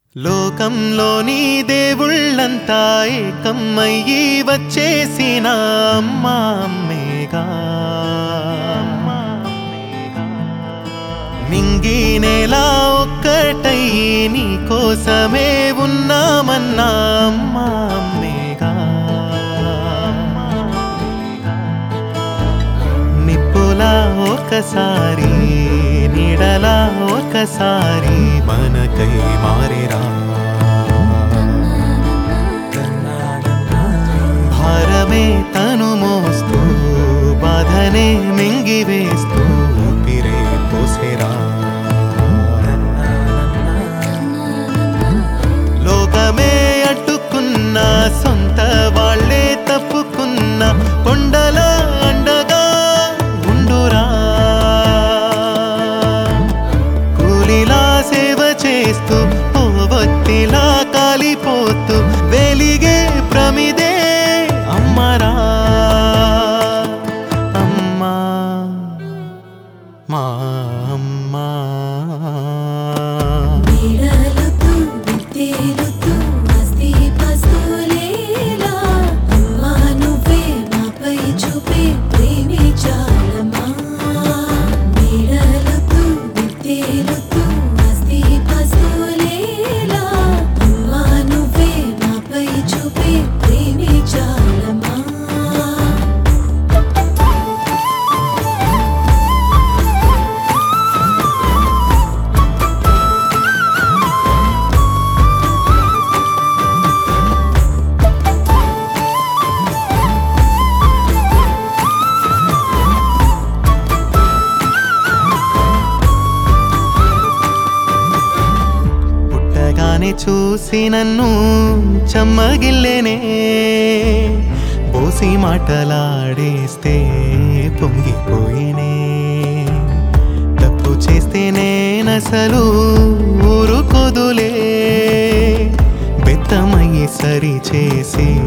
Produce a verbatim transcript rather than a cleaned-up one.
లోకంలోని దేవుళ్ళంతా ఏకమయ్యి వచ్చేసిన అమ్మా అమ్మేగా మింగి నేల ఒక్కటయ్యి నీ కోసమే ఉన్నామన్నా అమ్మా అమ్మేగా నిప్పులా ఒకసారి నీడలా ఒకసారి మనకై మారేరా భారమే తను మోస్తూ బాధనే మింగివేస్తూ ఊపిరే పోసేరా లోకమే అడ్డుకున్న సొంత వాళ్ళే తప్పుకున్న కొండల అండగా ఉండురా కూలిలా సేవ చేస్తూ పోవొత్తిలా కాలిపోతూ వెలిగే ప్రమిదే అమ్మరా అమ్మా మా అమ్మా నీడలుతూ తేలుతూ మస్తీ పస్తులేలా అమ్మా నువ్వే మాపై చూపే ప్రేమే చాలమ్మా నీడలుతూ తేలుతూ మస్తీ పస్తులేలా అమ్మా నువ్వే మాపై చూపే ప్రేమే చాలమ్మా పుట్టగానే చూసి నన్ను చెమ్మగిల్లేనే బోసి మాటలాడేస్తే పొంగిపోయినే తప్పు చేస్తే నేనసలు ఊరుకోదులే బెత్తమయ్యి సరి చేసి